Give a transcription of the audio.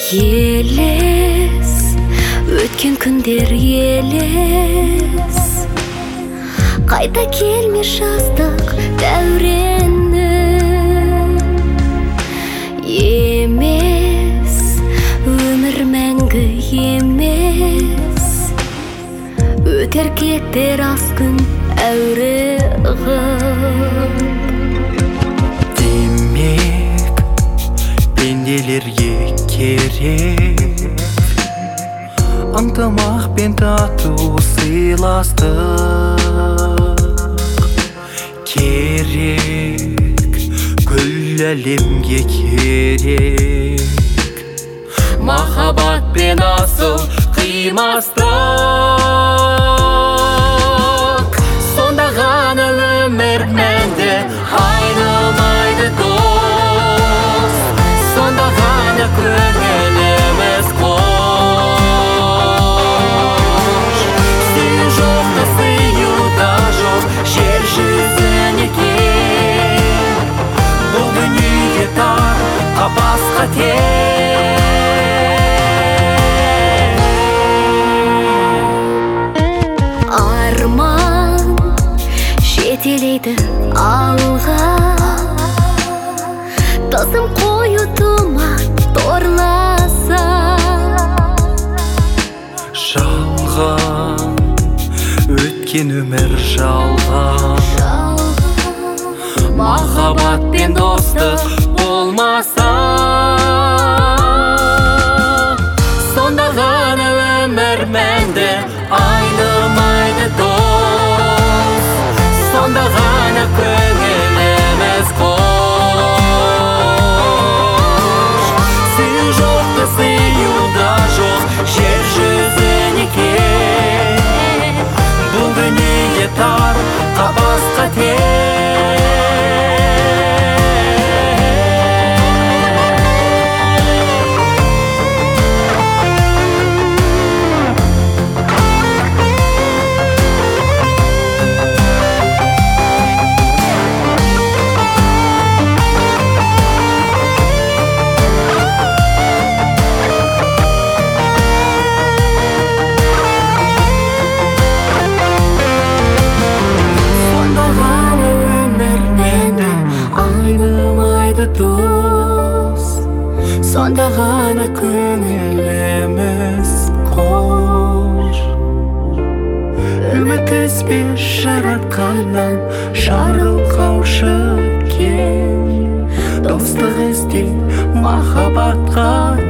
Елес, өткен күндер елес, қайта келме жаздық дәурені. Емес, өмір мәңгі емес, өтер кетер аз күн әуре ғып. Демек, пенделерге керек ынтымақ пен тату сыйластық керек, күллі әлемге керек махаббат пен асыл қимастық. Сонда ғана өмір мәнді айнымайды дос, сонда ғана көңіліміз қош. Сүю жоқ та сыю да жоқ жер жүзіне кең, бұл дүние тар қапасқа тең. Арман жетелейді алға, тосым қою тұман торласа. Жалған өткен өмір жалған, махаббат пен достық болмаса, сонда ғана өмір мәнді айнымайды дос, сонда ғана көңіліміз қош. Сүю жоқ та сыю да жоқ жер жүзіне кең, бұл дүние тар қапасқа тең. Дос, сонда ғана көңіліміз қош. Үміт үзбес жаратқаннан жарылқаушы кең, достық ізде махаббатқа